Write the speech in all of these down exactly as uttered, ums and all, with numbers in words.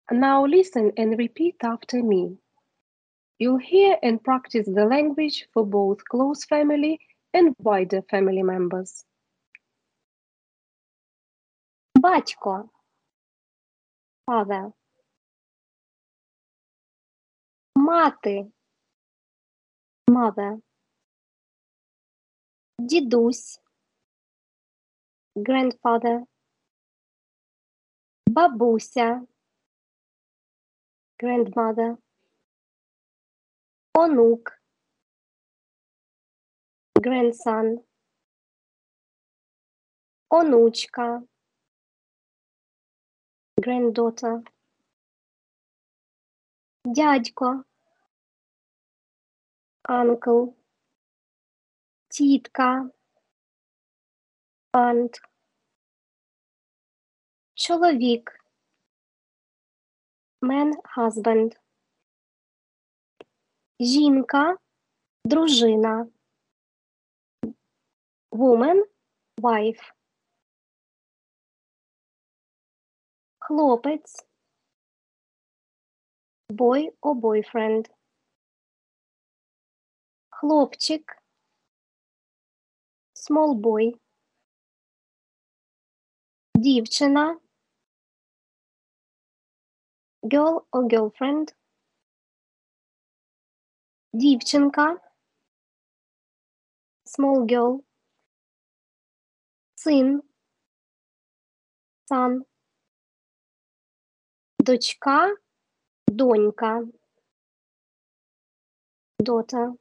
Now listen and repeat after me. You'll hear and practice the language for both close family and wider family members. Батько. Father. Мати. Mother. Дідусь. Grandfather. Бабуся. Grandmother. Онук. Grandson. Онучка. Granddaughter. Дядько. Uncle. Тітка. Aunt. Чоловік. Man, husband. Жінка. Дружина. Woman, wife. Хлопець. Boy or boyfriend. Хлопчик. Small boy. Дівчина. Girl or girlfriend. Дівчинка. Small girl. Син. Son. Дочка. Донька. Daughter.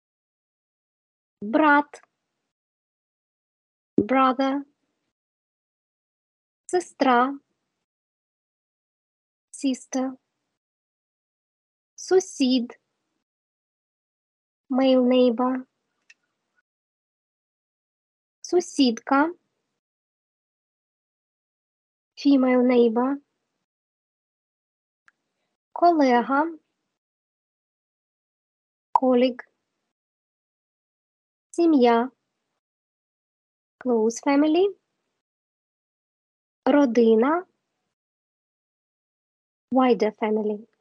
Брат. Brother. Сестра. Sister. Сусід. Male neighbor. Сусідка. Female neighbor. Колега. Colleague. Сім'я. Close family. Родина. Wider family.